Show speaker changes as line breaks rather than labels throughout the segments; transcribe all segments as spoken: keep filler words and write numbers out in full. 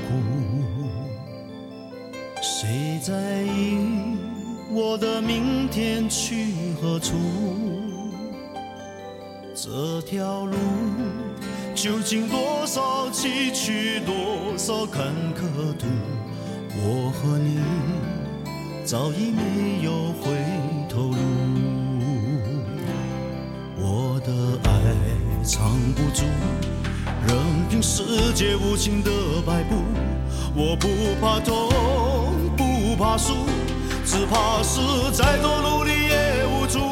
苦。谁在意我的明天去何处？这条路究竟多少崎岖，多少坎坷途？我和你早已没有回头路。我的爱藏不住，任凭世界无情的摆布。我不怕痛，不怕输，只怕是再多努力也无助。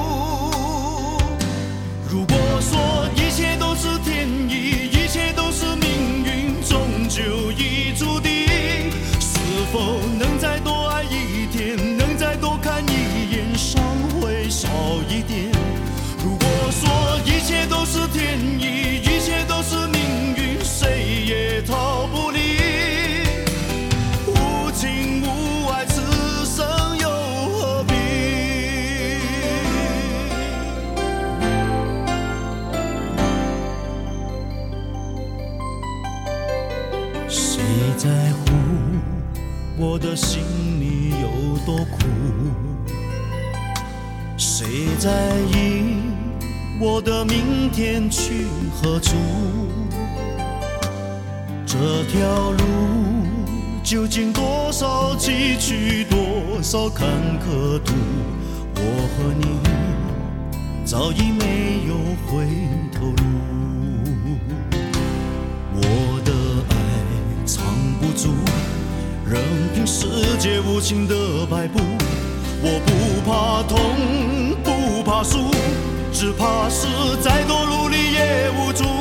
如果说一切都是天意，一切都是命运，终究已注定，是否能再多爱一天，能再多看一眼，伤会少一点？如果说一切都是天意，一切都是命运，谁也逃不离。无情无爱，此生又何必？谁在乎我的心里有多苦？谁在意我的明天去何处？这条路究竟多少崎岖，多少坎坷途？我和你早已没有回头路。我的爱藏不住，任凭世界无情的摆布。我不怕痛，不怕输，只怕是再多努力也无助。